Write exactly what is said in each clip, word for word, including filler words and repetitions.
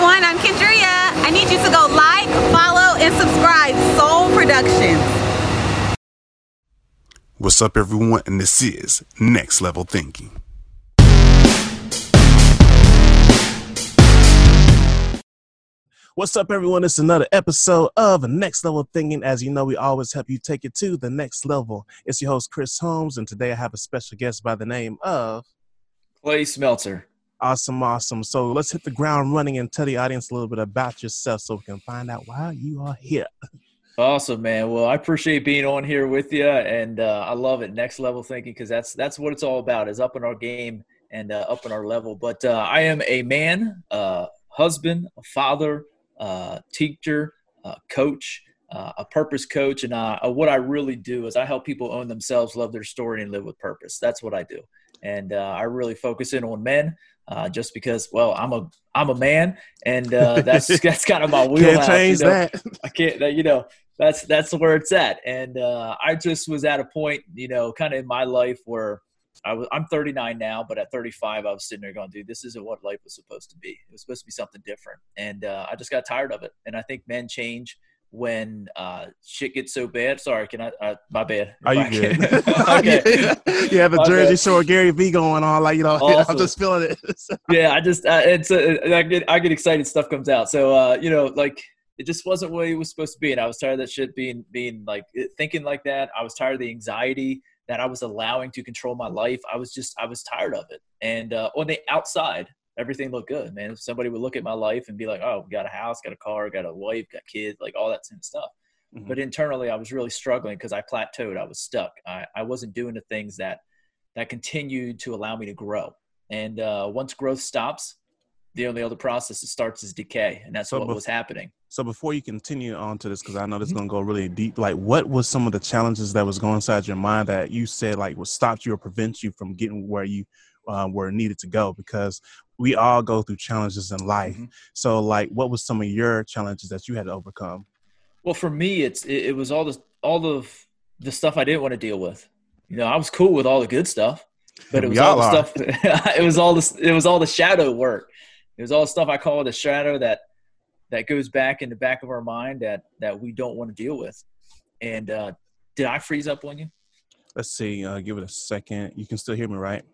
everyone. I'm Kendria. I need you to go like, follow, and subscribe. Soul Productions. What's up, everyone? And this is Next Level Thinking. What's up, everyone? It's another episode of Next Level Thinking. As you know, we always help you take it to the next level. It's your host, Chris Holmes, and today I have a special guest by the name of Clay Smeltzer. Awesome, awesome. So let's hit the ground running and tell the audience a little bit about yourself so we can find out why you are here. Awesome, man. Well, I appreciate being on here with you, and uh, I love it. Next Level Thinking, because that's that's what it's all about, is upping our game and uh, upping our level. But uh, I am a man, uh, husband, a father, uh, teacher, uh, coach, uh, a purpose coach, and uh, what I really do is I help people own themselves, love their story, and live with purpose. That's what I do, and uh, I really focus in on men. Uh, just because, well, I'm a I'm a man, and uh, that's that's kind of my wheelhouse. Can't change you know? that. I can't, you know. That's that's where it's at, and uh, I just was at a point, you know, kind of in my life where I was. I'm thirty-nine now, but at thirty-five, I was sitting there going, "Dude, this isn't what life was supposed to be. It was supposed to be something different," and uh, I just got tired of it. And I think men change when uh, shit gets so bad. Sorry, can I? Uh, my bad. Are you good? Okay. You have the My Jersey bad. Shore Gary V going on, like, you know. Awesome. I'm just feeling it. Yeah, I just uh, it's uh, I get I get excited. Stuff comes out, so uh, you know, like. It just wasn't what it was supposed to be, and I was tired of that shit being being like thinking like that. I was tired of the anxiety that I was allowing to control my life. I was just I was tired of it. And uh, on the outside, everything looked good, man. If somebody would look at my life and be like, "Oh, got a house, got a car, got a wife, got kids," like all that kind of stuff. Mm-hmm. But internally, I was really struggling because I plateaued. I was stuck. I, I wasn't doing the things that that continued to allow me to grow. And uh, once growth stops, the only other process that starts is decay, and that's so what bef- was happening. So before you continue on to this, because I know this is going to go really deep, like what was some of the challenges that was going inside your mind that you said like would stop you or prevent you from getting where you uh, were needed to go? Because we all go through challenges in life. Mm-hmm. So like what was some of your challenges that you had to overcome? Well, for me, it's it, it was all the all the the stuff I didn't want to deal with. You know, I was cool with all the good stuff, but it was all the are. stuff. it was all the it was all the shadow work. It was all the stuff I call the shadow that that goes back in the back of our mind that that we don't want to deal with. And uh, did I freeze up on you? Let's see. Uh, give it a second. You can still hear me, right?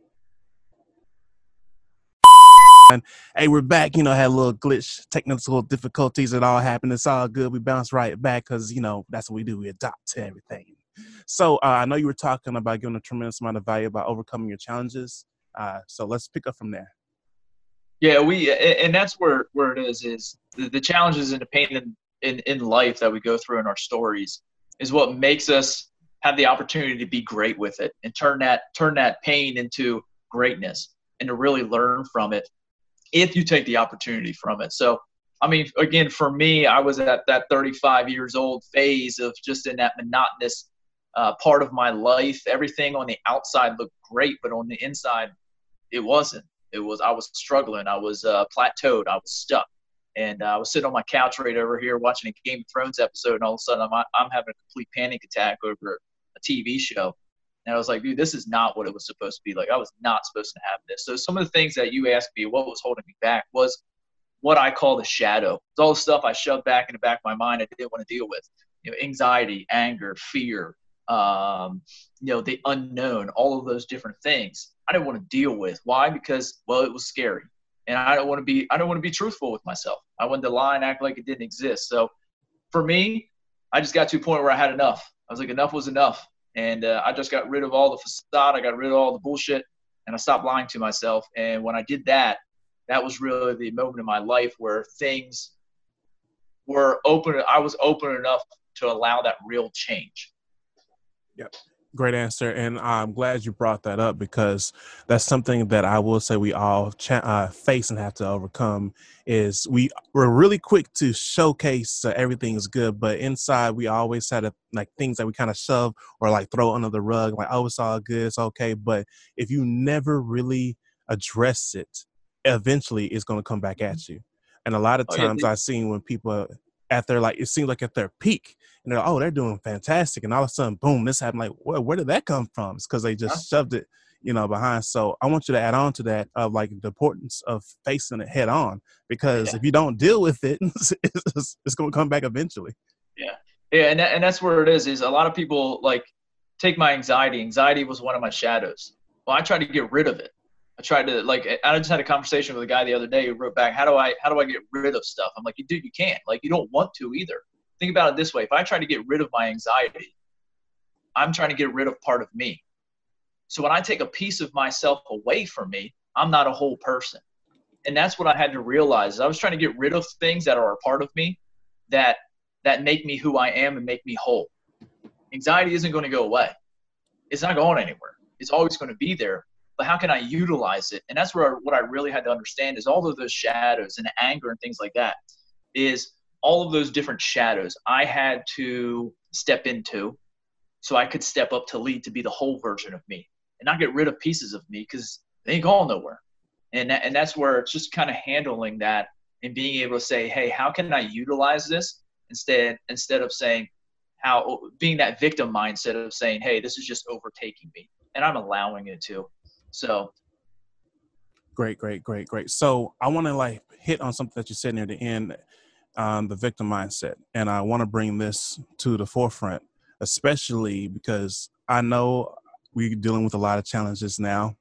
And, hey, we're back. You know, had a little glitch, technical difficulties. It all happened. It's all good. We bounced right back because, you know, that's what we do. We adopt to everything. So uh, I know you were talking about giving a tremendous amount of value about overcoming your challenges. Uh, so let's pick up from there. Yeah, we and that's where, where it is, is the, the challenges and the pain in, in, in life that we go through in our stories is what makes us have the opportunity to be great with it and turn that turn that pain into greatness and to really learn from it if you take the opportunity from it. So, I mean, again, for me, I was at that thirty-five years old phase of just in that monotonous uh, part of my life. Everything on the outside looked great, but on the inside, it wasn't. It was, I was struggling. I was uh, plateaued. I was stuck. And uh, I was sitting on my couch right over here watching a Game of Thrones episode, and all of a sudden I'm, I'm having a complete panic attack over a T V show. And I was like, dude, this is not what it was supposed to be. Like, I was not supposed to have this. So some of the things that you asked me, what was holding me back, was what I call the shadow. It's all the stuff I shoved back in the back of my mind I didn't want to deal with. You know, anxiety, anger, fear, um, you know, the unknown, all of those different things I didn't want to deal with. Why? Because, well, it was scary. And I don't want to be, I don't want to be truthful with myself. I wanted to lie and act like it didn't exist. So for me, I just got to a point where I had enough. I was like, enough was enough. And uh, I just got rid of all the facade. I got rid of all the bullshit, and I stopped lying to myself. And when I did that, that was really the moment in my life where things were open. I was open enough to allow that real change. Yep. Great answer. And I'm glad you brought that up because that's something that I will say we all cha- uh, face and have to overcome is we, we're really quick to showcase uh, everything is good, but inside we always had a, like things that we kind of shove or like throw under the rug, like, oh, it's all good, it's okay. But if you never really address it, eventually it's going to come back at you. And a lot of times oh, yeah, I've seen when people at their, like, it seems like at their peak, and they're like, oh, they're doing fantastic. And all of a sudden, boom, this happened. Like, well, where did that come from? It's because they just huh? shoved it, you know, behind. So I want you to add on to that of like the importance of facing it head on, because Yeah. if you don't deal with it, it's, it's, it's going to come back eventually. Yeah. Yeah. And, that, and that's where it is, is a lot of people like take my anxiety. Anxiety was one of my shadows. Well, I tried to get rid of it. I tried to like, I just had a conversation with a guy the other day who wrote back, how do I, how do I get rid of stuff? I'm like, dude, you can't. Like, you don't want to either. Think about it this way. If I try to get rid of my anxiety, I'm trying to get rid of part of me. So when I take a piece of myself away from me, I'm not a whole person. And that's what I had to realize. I was trying to get rid of things that are a part of me that that make me who I am and make me whole. Anxiety isn't going to go away. It's not going anywhere. It's always going to be there. But how can I utilize it? And that's where I, what I really had to understand is all of those shadows and anger and things like that is all of those different shadows I had to step into so I could step up to lead to be the whole version of me and not get rid of pieces of me because they ain't going nowhere. And that, and that's where it's just kind of handling that and being able to say, hey, how can I utilize this instead instead of saying how being that victim mindset of saying, hey, this is just overtaking me and I'm allowing it to. So great, great, great, great. So I want to like hit on something that you said near the end, um, the victim mindset. And I want to bring this to the forefront, especially because I know we're dealing with a lot of challenges now.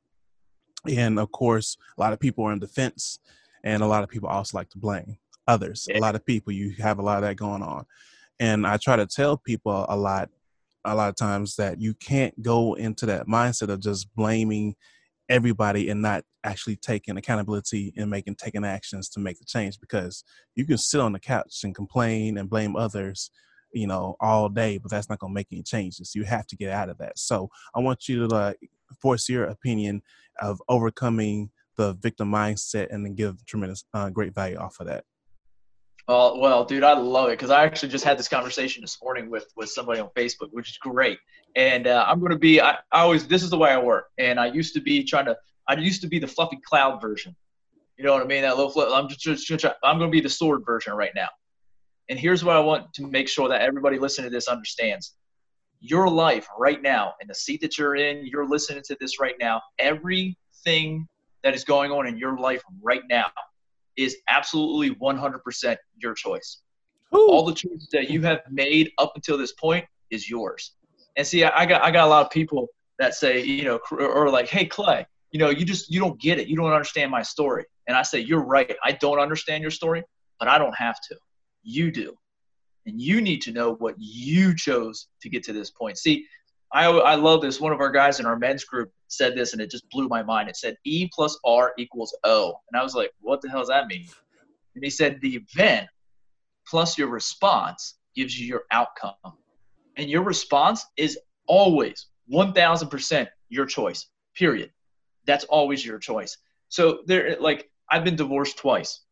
And of course, a lot of people are in defense and a lot of people also like to blame others. Yeah. A lot of people, you have a lot of that going on. And I try to tell people a lot, a lot of times that you can't go into that mindset of just blaming everybody and not actually taking accountability and making taking actions to make the change, because you can sit on the couch and complain and blame others, you know, all day, but that's not going to make any changes. You have to get out of that. So I want you to like voice your opinion of overcoming the victim mindset and then give tremendous, uh, great value off of that. Well, well, dude, I love it because I actually just had this conversation this morning with, with somebody on Facebook, which is great. And uh, I'm going to be, I, I always, this is the way I work. And I used to be trying to, I used to be the fluffy cloud version. You know what I mean? That little, fluff, I'm just, just, just, I'm going to be the sword version right now. And here's what I want to make sure that everybody listening to this understands. Your life right now, in the seat that you're in, you're listening to this right now, everything that is going on in your life right now is absolutely one hundred percent your choice. Ooh. All the choices that you have made up until this point is yours. And see, I, I got I got a lot of people that say, you know, or like, hey, Clay, you know, you just, you don't get it. You don't understand my story. And I say, you're right. I don't understand your story, but I don't have to. You do. And you need to know what you chose to get to this point. See, I I love this. One of our guys in our men's group said this, and it just blew my mind. It said E plus R equals O. And I was like, what the hell does that mean? And he said the event plus your response gives you your outcome. And your response is always one thousand percent your choice, period. That's always your choice. So there, like, I've been divorced twice.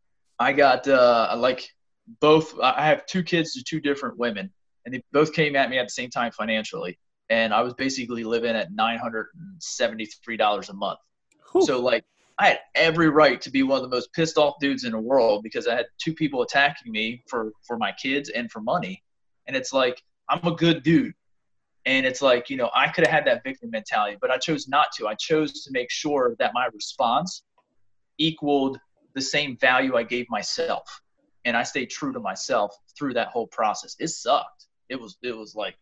I got uh, like both – I have two kids to two different women, and they both came at me at the same time financially. And I was basically living at nine hundred seventy-three dollars a month. Whew. So, like, I had every right to be one of the most pissed off dudes in the world because I had two people attacking me for, for my kids and for money. And it's like, I'm a good dude. And it's like, you know, I could have had that victim mentality, but I chose not to. I chose to make sure that my response equaled the same value I gave myself. And I stayed true to myself through that whole process. It sucked. It was, it was like,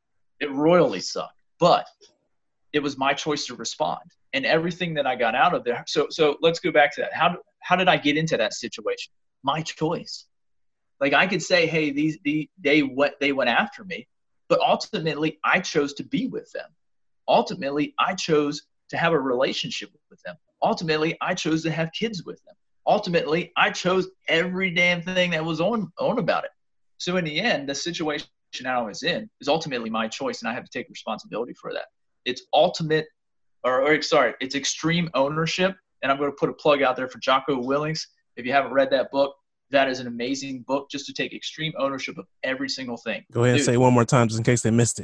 it royally sucked, but it was my choice to respond and everything that I got out of there. So, so let's go back to that. How, how did I get into that situation? My choice. Like I could say, hey, these, the, they went, they went after me, but ultimately I chose to be with them. Ultimately, I chose to have a relationship with them. Ultimately, I chose to have kids with them. Ultimately, I chose every damn thing that was on, on about it. So in the end, the situation I was in is ultimately my choice, and I have to take responsibility for that. It's ultimate, or, or sorry, it's extreme ownership. And I'm going to put a plug out there for Jocko Willings. If you haven't read that book, that is an amazing book just to take extreme ownership of every single thing. Go ahead Dude, and say it one more time just in case they missed it.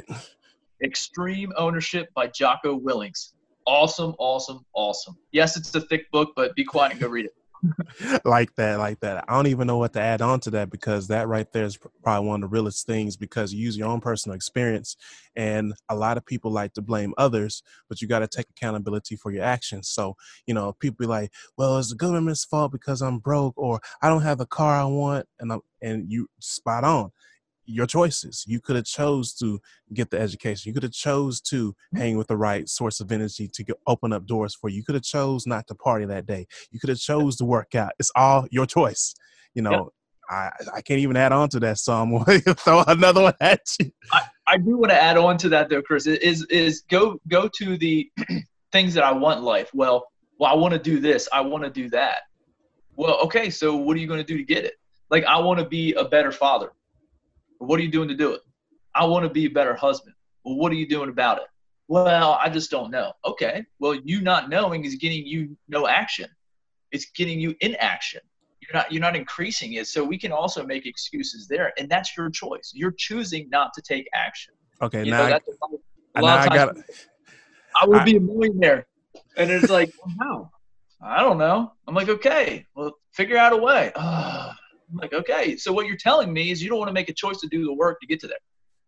Extreme Ownership by Jocko Willings. Awesome, awesome, awesome. Yes, it's a thick book, but be quiet and go read it. like that, like that. I don't even know what to add on to that, because that right there is probably one of the realest things, because you use your own personal experience, and a lot of people like to blame others, but you got to take accountability for your actions. So, you know, people be like, well, it's the government's fault because I'm broke, or I don't have the car I want. And I'm, and you spot on. Your choices. You could have chose to get the education. You could have chose to hang with the right source of energy to get, open up doors for you. You could have chose not to party that day. You could have chose to work out. It's all your choice. You know, yep. I, I can't even add on to that, so I'm going to throw another one at you. I, I do want to add on to that though, Chris, is, is go, go to the things that I want in life. Well, well, I want to do this. I want to do that. Well, okay. So what are you going to do to get it? Like, I want to be a better father. What are you doing to do it? I want to be a better husband. Well, what are you doing about it? Well, I just don't know. Okay. Well, you not knowing is getting you no action. It's getting you in action. You're not, you're not increasing it. So we can also make excuses there. And that's your choice. You're choosing not to take action. Okay. You now, know, that's a, a lot now of I got I will be a millionaire. And it's like, well, how? I don't know. I'm like, okay, well, figure out a way. Uh, I'm like, okay, so what you're telling me is you don't want to make a choice to do the work to get to there.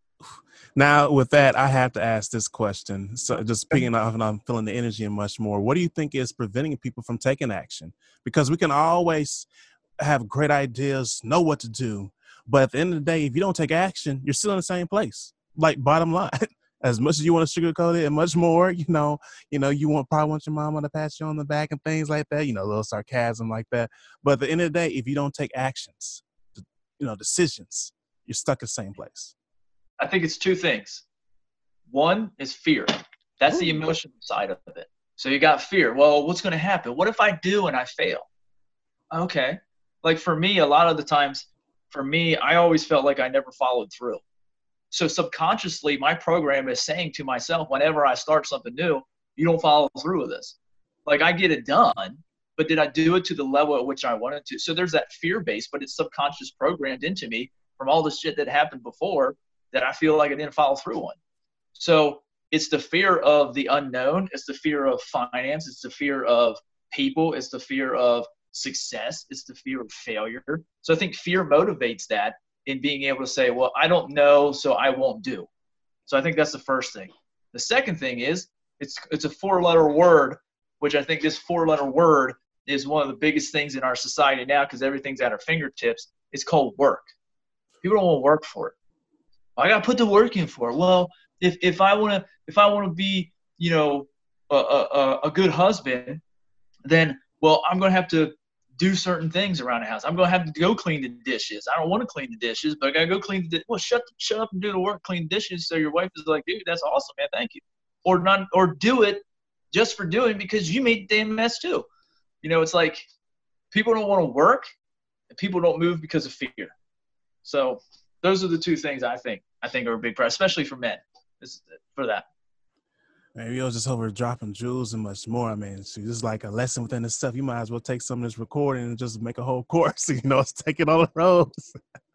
Now, with that, I have to ask this question. So just speaking of, and I'm feeling the energy and much more, what do you think is preventing people from taking action? Because we can always have great ideas, know what to do, but at the end of the day, if you don't take action, you're still in the same place. Like, bottom line, as much as you want to sugarcoat it and much more, you know, you know, you want probably want your mama to pat you on the back and things like that, you know, a little sarcasm like that. But at the end of the day, if you don't take actions, you know, decisions, you're stuck in the same place. I think it's two things. One is fear. That's Ooh. The emotional side of it. So you got fear. Well, what's going to happen? What if I do and I fail? Okay. Like for me, a lot of the times, for me, I always felt like I never followed through. So subconsciously, my program is saying to myself, whenever I start something new, you don't follow through with this. Like, I get it done, but did I do it to the level at which I wanted to? So there's that fear base, but it's subconscious programmed into me from all the shit that happened before that I feel like I didn't follow through on. So it's the fear of the unknown. It's the fear of finance. It's the fear of people. It's the fear of success. It's the fear of failure. So I think fear motivates that in being able to say, well, I don't know, so I won't do. So I think that's the first thing. The second thing is it's it's a four-letter word, which I think this four-letter word is one of the biggest things in our society now because everything's at our fingertips. It's called work. People don't want to work for it. I got to put the work in for it. Well, if if I want to if I want to be, you know, a, a a good husband, then well, I'm going to have to do certain things around the house. I'm going to have to go clean the dishes. I don't want to clean the dishes, but I got to go clean the dishes. Well, shut, shut up and do the work, clean dishes. So your wife is like, dude, that's awesome, man. Thank you. Or not, or do it just for doing because you made the damn mess too. You know, it's like people don't want to work and people don't move because of fear. So those are the two things I think, I think are a big part, especially for men this, for that. Maybe I was just over dropping jewels and much more. I mean, so this is like a lesson within itself. You might as well take some of this recording and just make a whole course. You know, let's take it on the roads.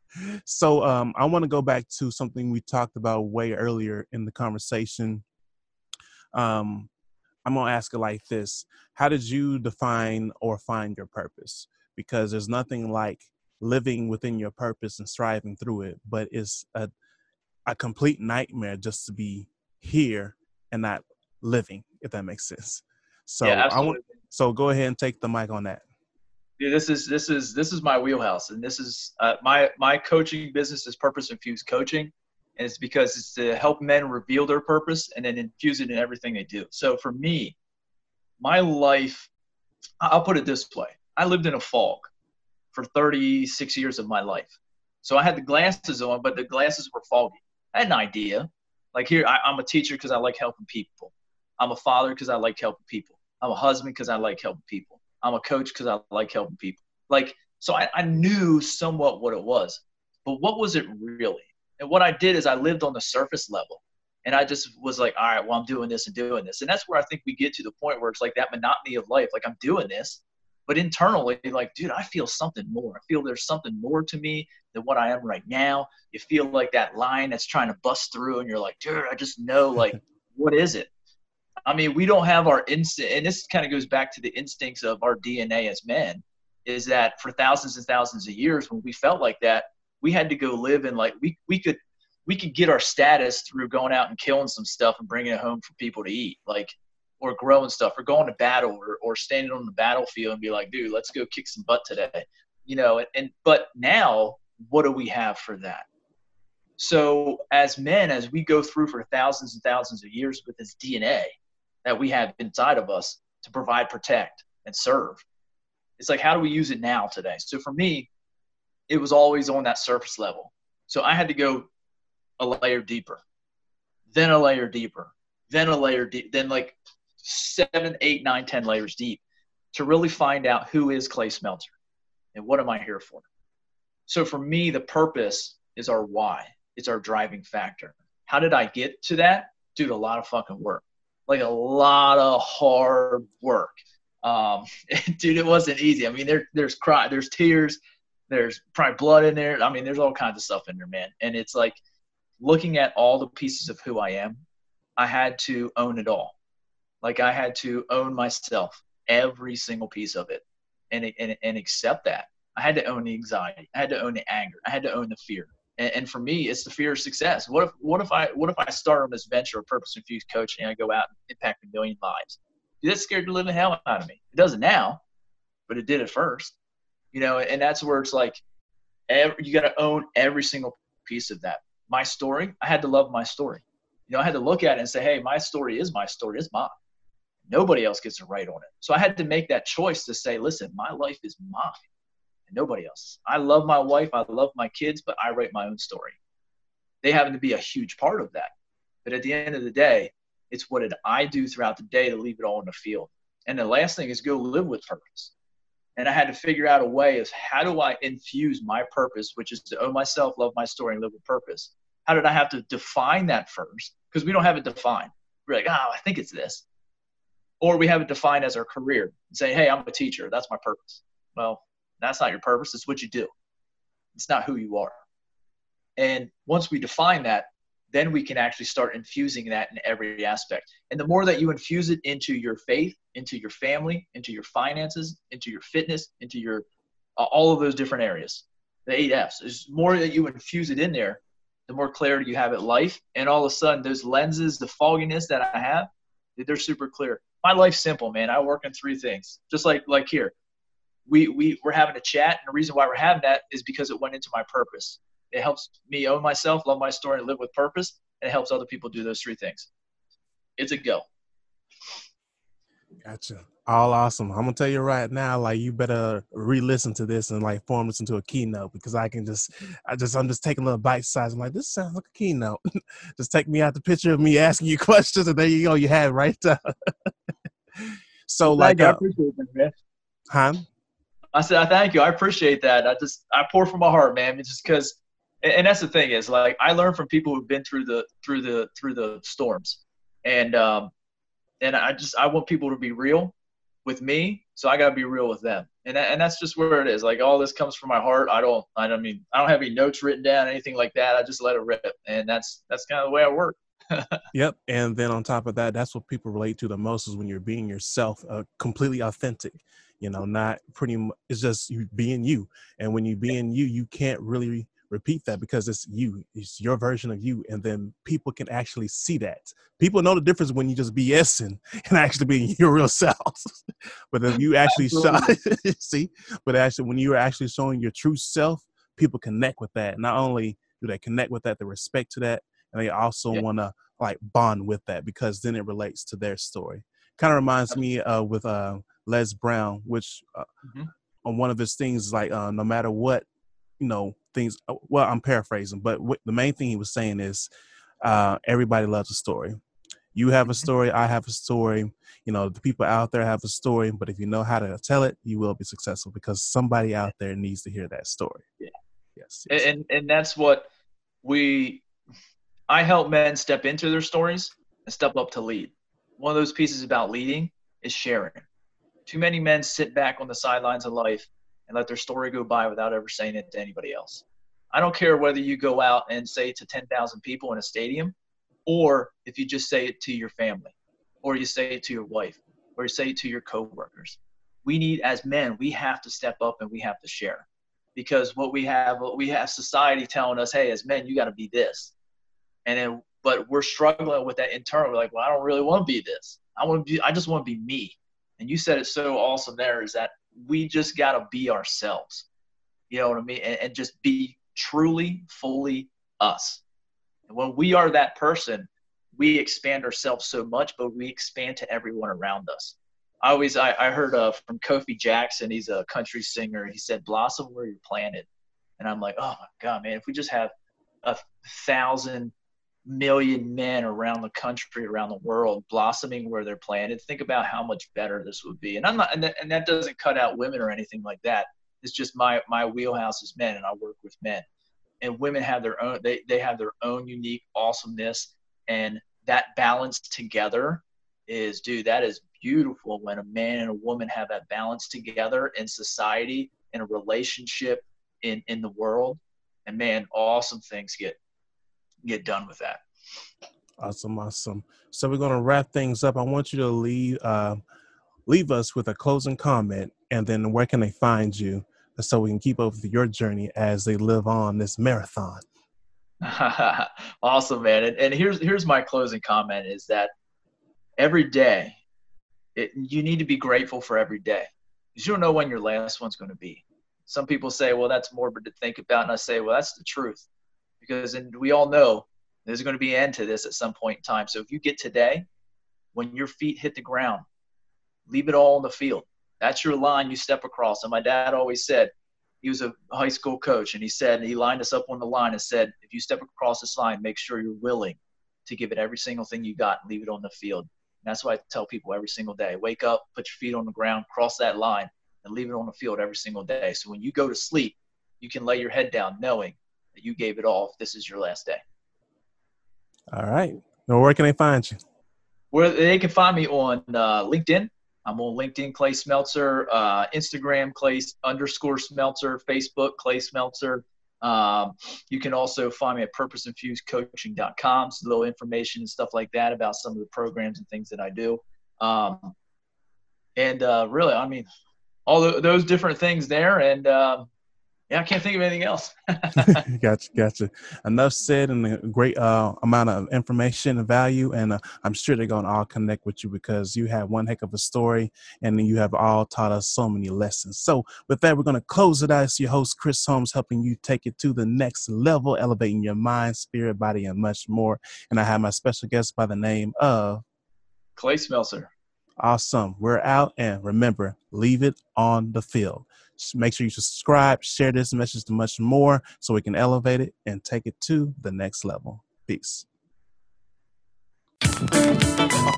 So um, I want to go back to something we talked about way earlier in the conversation. Um, I'm going to ask it like this. How did you define or find your purpose? Because there's nothing like living within your purpose and striving through it, but it's a, a complete nightmare just to be here and not living, if that makes sense. So yeah, I want so go ahead and take the mic on that. Yeah, this is this is this is my wheelhouse, and this is uh, my my coaching business is purpose infused coaching, and it's because it's to help men reveal their purpose and then infuse it in everything they do. So for me, my life, I'll put it this way: I lived in a fog for thirty-six years of my life. So I had the glasses on, but the glasses were foggy. I had an idea. Like here, I, I'm a teacher because I like helping people. I'm a father because I like helping people. I'm a husband because I like helping people. I'm a coach because I like helping people. Like, so I, I knew somewhat what it was, but what was it really? And what I did is I lived on the surface level, and I just was like, all right, well, I'm doing this and doing this. And that's where I think we get to the point where it's like that monotony of life. Like, I'm doing this, but internally, like, dude, I feel something more. I feel there's something more to me than what I am right now. You feel like that line that's trying to bust through, and you're like, dude, I just know, like, what is it? I mean, we don't have our instinct, and this kind of goes back to the instincts of our D N A as men. is that for thousands and thousands of years, when we felt like that, we had to go live in like, we, we could, we could get our status through going out and killing some stuff and bringing it home for people to eat, like, or growing stuff, or going to battle, or, or standing on the battlefield and be like, dude, let's go kick some butt today. You know, and, and but now what do we have for that? So as men, as we go through for thousands and thousands of years with this D N A that we have inside of us to provide, protect, and serve, it's like, how do we use it now today? So for me, it was always on that surface level. So I had to go a layer deeper, then a layer deeper, then a layer deep, then like seven, eight, nine, ten layers deep to really find out who is Clay Smelter and what am I here for? So for me, the purpose is our why. It's our driving factor. How did I get to that? Dude, a lot of fucking work, like a lot of hard work. Um, dude, it wasn't easy. I mean, there, there's cry, there's tears, there's probably blood in there. I mean, there's all kinds of stuff in there, man. And it's like, looking at all the pieces of who I am, I had to own it all. Like, I had to own myself, every single piece of it, and, and, and accept that. I had to own the anxiety. I had to own the anger. I had to own the fear. And, and for me, it's the fear of success. What if, what if I, what if I start on this venture of Purpose Infused Coaching and I go out and impact a million lives? Dude, that scared the living hell out of me. It doesn't now, but it did at first. You know, and that's where it's like, every, you got to own every single piece of that. My story, I had to love my story. You know, I had to look at it and say, hey, my story is my story. It's mine. Nobody else gets to write on it. So I had to make that choice to say, listen, my life is mine and nobody else's. I love my wife. I love my kids, but I write my own story. They happen to be a huge part of that. But at the end of the day, it's what did I do throughout the day to leave it all in the field. And the last thing is go live with purpose. And I had to figure out a way of how do I infuse my purpose, which is to own myself, love my story, and live with purpose. How did I have to define that first? Because we don't have it defined. We're like, oh, I think it's this. Or we have it defined as our career and say, hey, I'm a teacher. That's my purpose. Well, that's not your purpose. It's what you do. It's not who you are. And once we define that, then we can actually start infusing that in every aspect. And the more that you infuse it into your faith, into your family, into your finances, into your fitness, into your uh, all of those different areas, the eight F's, the more that you infuse it in there, the more clarity you have at life. And all of a sudden, those lenses, the fogginess that I have, they're super clear. My life's simple, man. I work in three things, just like like here. We, we, we're having a chat, and the reason why we're having that is because it went into my purpose. It helps me own myself, love my story, and live with purpose, and it helps other people do those three things. It's a go. Gotcha. All awesome. I'm gonna tell you right now, like, you better re-listen to this and like form this into a keynote, because I can just, I just, I'm just taking a little bite size. I'm like, this sounds like a keynote. Just take me out the picture of me asking you questions, and there you go. You have it right there. So well, like, you. uh, I appreciate that, man. huh? I said, I thank you. I appreciate that. I just, I pour from my heart, man. It's just because, and that's the thing is, like, I learn from people who've been through the, through the, through the storms, and um, and I just, I want people to be real with me, so I gotta be real with them, and and that's just where it is. Like, all this comes from my heart. I don't, I don't mean, I don't have any notes written down, anything like that. I just let it rip, and that's that's kind of the way I work. Yep. And then on top of that, that's what people relate to the most, is when you're being yourself, uh, completely authentic. You know, not pretty much, it's just you being you. And when you being you, you can't really repeat that, because it's you, it's your version of you. And then people can actually see that. People know the difference when you just BSing and actually being your real self. But if you actually show, see, but actually when you're actually showing your true self, people connect with that. Not only do they connect with that, they respect to that, and they also yeah. want to like bond with that, because then it relates to their story. Kind of reminds me uh, with uh, Les Brown, which uh, mm-hmm. on one of his things, like uh, no matter what, you know, things, well, I'm paraphrasing, but what, the main thing he was saying is uh, everybody loves a story. You have a story, I have a story, you know, the people out there have a story, but if you know how to tell it, you will be successful, because somebody out there needs to hear that story. Yeah. Yes. yes. And, and that's what we, I help men step into their stories and step up to lead. One of those pieces about leading is sharing. Too many men sit back on the sidelines of life and let their story go by without ever saying it to anybody else. I don't care whether you go out and say it to ten thousand people in a stadium, or if you just say it to your family, or you say it to your wife, or you say it to your coworkers. we need, as men, we have to step up and we have to share, because what we have, we have society telling us, hey, as men, you got to be this. And then, but we're struggling with that internal. We're like, well, I don't really want to be this. I want to be, I just want to be me. And you said it so awesome there, is that we just got to be ourselves. You know what I mean? And, and just be truly, fully us. And when we are that person, we expand ourselves so much, but we expand to everyone around us. I always, I, I heard uh, from Kofi Jackson, he's a country singer. He said, blossom where you're planted. And I'm like, oh my God, man, if we just have a thousand million men around the country, around the world, blossoming where they're planted, think about how much better this would be. And I'm not, and that, and that doesn't cut out women or anything like that. It's just my, my wheelhouse is men, and I work with men. And women have their own, they, they have their own unique awesomeness, and that balance together is, dude, that is beautiful when a man and a woman have that balance together in society, in a relationship, in, in the world. And man, awesome things get, get done with that. Awesome. Awesome. So we're going to wrap things up. I want you to leave, uh, leave us with a closing comment, and then where can they find you so we can keep up with your journey as they live on this marathon. Awesome, man. And, and here's, here's my closing comment is that every day it, you need to be grateful for every day, because you don't know when your last one's going to be. Some people say, well, that's morbid to think about. And I say, well, that's the truth, because and we all know there's going to be an end to this at some point in time. So if you get today, when your feet hit the ground, leave it all on the field. That's your line you step across. And my dad always said, he was a high school coach, and he said, and he lined us up on the line and said, if you step across this line, make sure you're willing to give it every single thing you got and leave it on the field. And that's why I tell people every single day, wake up, put your feet on the ground, cross that line, and leave it on the field every single day. So when you go to sleep, you can lay your head down knowing that you gave it all if this is your last day. All right. Now, where can they find you? Where they can find me on uh, LinkedIn. I'm on LinkedIn, Clay Smeltzer, uh, Instagram, Clay underscore Smeltzer, Facebook, Clay Smeltzer. Um, you can also find me at purpose infused coaching dot com. Some little information and stuff like that about some of the programs and things that I do. Um, and uh, really, I mean, all the, those different things there. And um, yeah, I can't think of anything else. Gotcha, gotcha. Enough said, and a great uh, amount of information and value. And uh, I'm sure they're going to all connect with you, because you have one heck of a story, and you have all taught us so many lessons. So with that, we're going to close it out. It's your host, Chris Holmes, helping you take it to the next level, elevating your mind, spirit, body, and much more. And I have my special guest by the name of Clay Smeltzer. Awesome. We're out, and remember, leave it on the field. Make sure you subscribe, share this message to much more so we can elevate it and take it to the next level. Peace.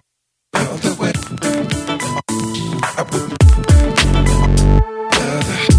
The way I would, uh,